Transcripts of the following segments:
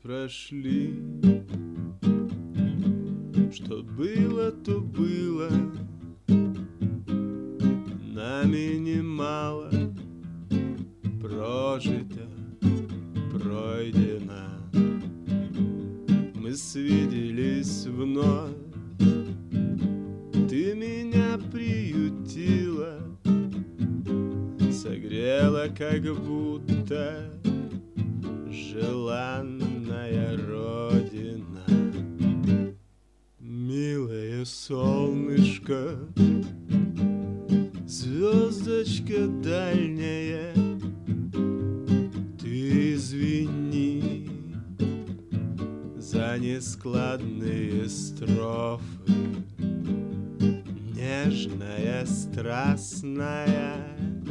прошли. Что было, то было, нами немало прожито, пройдено. Мы свиделись вновь, ты меня приютила, согрела, как будто желанная родина. Милое солнышко, звездочка дальняя, ты извини за нескладные строфы. Нежная, страстная,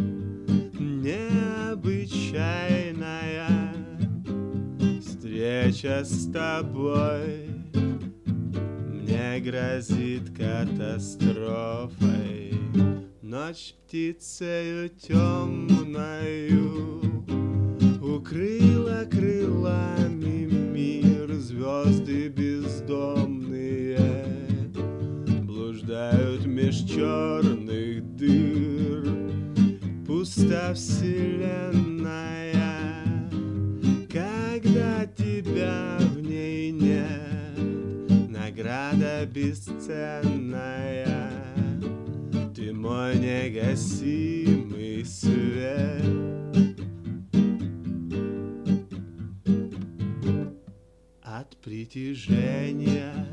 необычайная встреча с тобой мне грозит катастрофой. Ночь птицею темною укрыла крылами мир. Звезды бездомные блуждают меж черных дыр. Пуста вселенная, когда тебя в ней нет. Награда бесценная, ты мой негасимый свет. От притяжения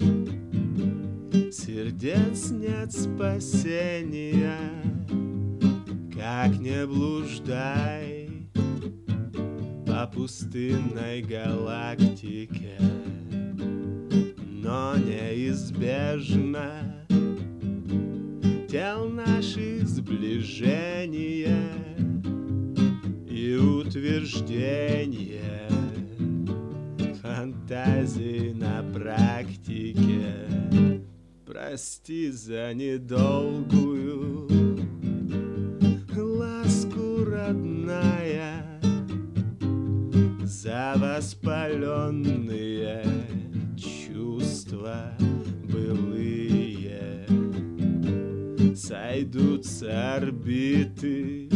сердец нет спасения. Как не блуждай по пустынной галактике, но неизбежно тел наших сближения и утверждение фантазии на практике. Прости за недолгую ласку, родная, за воспаленные чувства былые. Сойдутся орбиты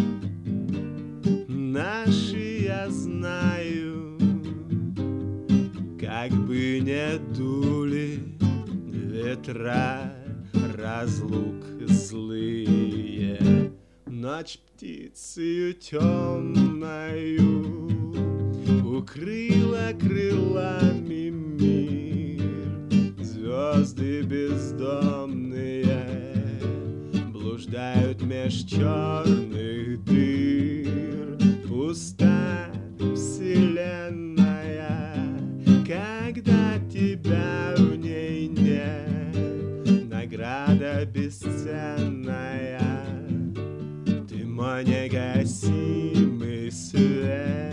наши, я знаю, как бы не дули ветра разлук злые. Ночь птицею темною укрыла крылами мир. Звезды бездомные блуждают меж черных дыр. Пуста вселенная, когда тебя в ней нет. Награда бесценная, ты мой негасимый свет.